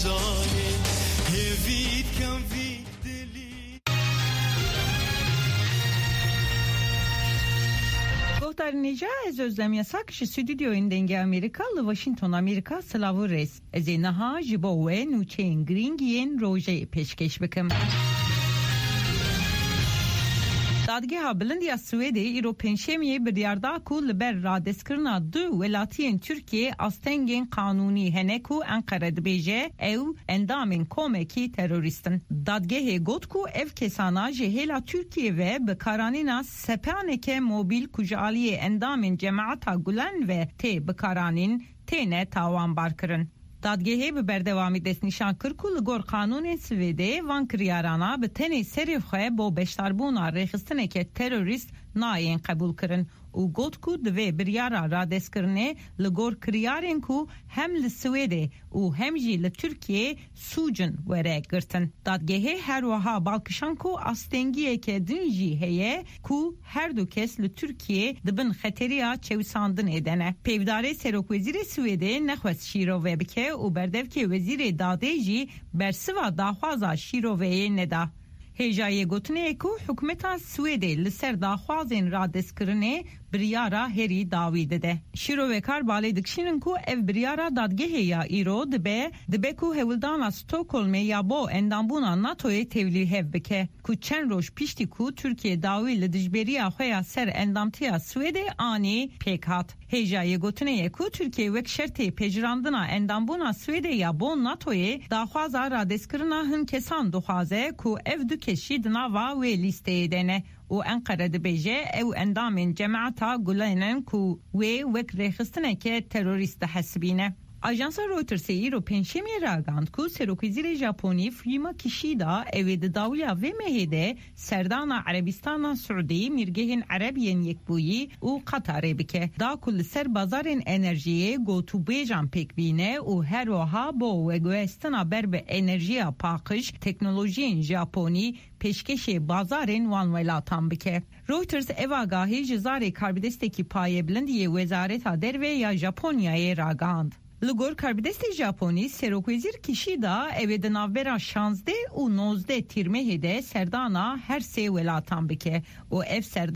zane hevit kan vit deli Gohtar Neja ez özlem yasak ji stüdyoyun denge Amerikalı Washington Amerika slavı res ez naha ji bo we nuçeyn gringiyên roje peşkeş bikim. Dadgeha Bilindiya Swêdê îro pênşemiyê biryarda ku li ber radestkirina du welatiyên Tirkiye astengên qanûnî hene ku Enqere dibêje ew endamên komekî terorîstin. Dadgehê got ku ev kesana ji hêla Tirkiye ve bi karanîna sepaneke mobil ku ji aliyê endamên Cemaeta Gulen ve tê bikaranîn têne tawanbar kirin. Dadgehê bi berdewamî destnîşan kir ku li gor qanûnên Swêdê van kiryarana bi tenê serê xwe bo beşdarbûna rêxistineke terorîst nayên qebûl kirin û got ku divê biryara radestkirinê li gor kiryarên ku hem li Swêdê û hem jî li Tirkiye sûcin were girtin. Dadgehê her wiha balkişan ku astengiyeke din jî heye ku her du kes li Tirkiye dibin xeteriya çewsandinê de ne. Pêvdarê Serokwezîrê Swêdê nexwest şîrove bike û berdevkê Wezîrê Dadê jî bersiva daxwaza şîroveyê neda. Hêjayê gotinê ku hikûmeta Swêdê li ser daxwazên radestkirinê biryara herî dawî dide. Şîrovekar balê dikişînin ku ev biryara dadgehê ya îro dibe ku hewildana Stockholmê ya bo endambûna NATOyê tevlî hev bike. Ku çend roj piştî ku Tirkiye dawî li dijberiya xwe ya ser endamtiya Swêdê anî pêk hat. Hêjayê gotinê ku Tirkiye wek şertê pejirandina endambûna Swêdê ya bo NATOyê daxwaza radestkirina hin kesan dixwaze ku ev du keşî di nava wê lîsteyê de ne. û Enqere dibêje ew endamên Cemaeta Gulenên ku wê wek rêxistineke terorîst dihesibîne. Ajansa Reuters'ê îro pênşemiyê ragand ku Serokwezîrê Japonî Fumio Kishida evê di dawiya vê mehê de serdana Erebistana Suudî mirgehên Erebiyên Yekbûyî û Qatarê bike. Da ku li ser bazarên enerjiyê gotûbêjan pêk bîne û her wiha bo veguhestina ber bi enerjiya paqij teknolojiyên Japonî peşkeşê bazarên wan welatan bike. Reuters ev agahî ji zarê karbidestekî payebildiyê Wezareta Derve ya Japonyayê ragand. Li gor karbidestê Japonî Serokwezîr Kishida evê di navbera 16 û 19 tîrmehê de serdana her sê welatan bike û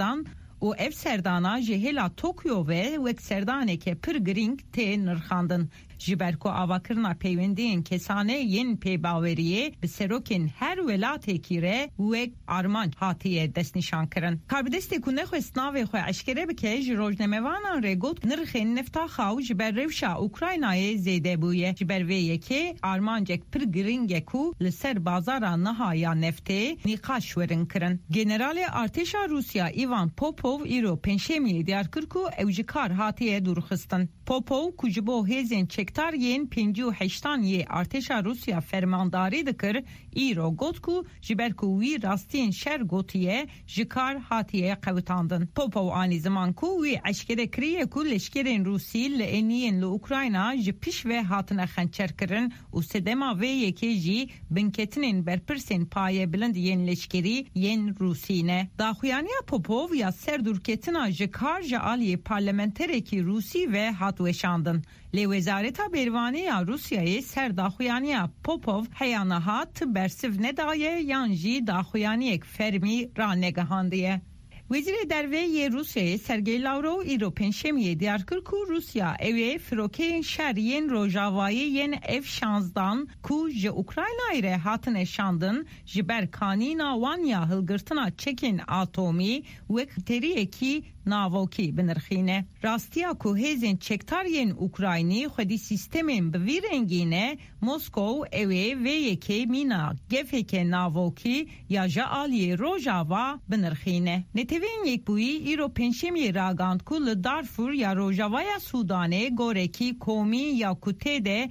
ev serdana ji hêla Tokyo ve wek serdaneke pir giring tê nirxandin. Ji ber ku avakirina peywendiyên kesane yên pêbaweriyê bi serokên her welatekî re wek armanc hatiye destnîşan kirin. Karbidestê ku nexwest navê xwe eşkere bike ji rojnamevanan re got nirxên nefta xaw ji ber rewşa Ukraynayê zêde bûye. Ji ber vê yekê armancek pir giring e ku li ser bazara niha ya neftê nîqaş werin kirin. Generalê Artêşa Rusya Ivan Popov îro pênşemiyê diyar kir ku ew ji kar hatiye dûrxistin. Popov ku ji bo hêzên çektariyên 58 yê Artêşa Rusya fermandarî dikir îro got ku ji ber ku wî rastiyên şer gotiye ji kar hatiye qewitandin. Popov anî ziman ku wî eşkere kiriye ku leşkerên Rusî li eniyên li Ukrayna ji pîş ve hatine xençerkirin û sedema vê yekê jî binketinên berpirsên payebilind yên leşkerî yên Rusî ne. Daxuyaniya Popov ya serdûrketina ji kar ji aliyê parlamenterekî Rusî ve hat weşandin. Lê Wezareta Bervanê ya Rusyayê ser daxuyaniya Popov heya niha ti bersiv nedaye yan jî daxuyaniyek fermî ranegihandiye. Wezîrê Derve yê Rusyayê Sergey Lavrov îro pênşemiyê diyar kir ku Rusya evê firokeyên şer yên Rojavayê yên F-16 ku ji Ukraynayê re hatine şandin ji ber kanîna wan ya hilgirtina çekên atomî wek teriyekî navokî binirxîne. Rastiya ku hêzên çektariyên Ukraynî xwedî sîstemên bi vî rengî ne Moskov evê vê yekê mîna gefeke navokî ya ji aliyê Rojava binirxîne. Netevên Yekbûyî îro pênşemiyê ragand ku li Darfur ya Rojavaya Sudanê gorekî komî ya ku tê de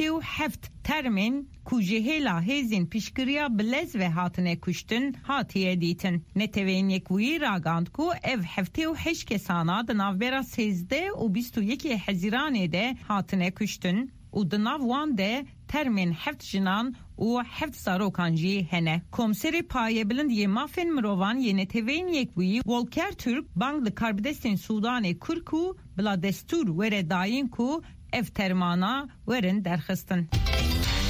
87 termên ku ji hêla hêzên piştgiriya bilez ve hatine kuştin hatiye dîtin. Netevên Yekbûyî ragand ku ev 78 kesana di navbera 13 û 21 Hezîranê de hatine kuştin û di nav wan de termên 7 jinan û 7 zarokan jî hene. Komiserê payebilind yê mafên mirovan yê Netevên Yekbûyî Volker Türk bang li karbidestên Sudanê kir ku bila destûr were dayîn ku ev termana werin derxistin.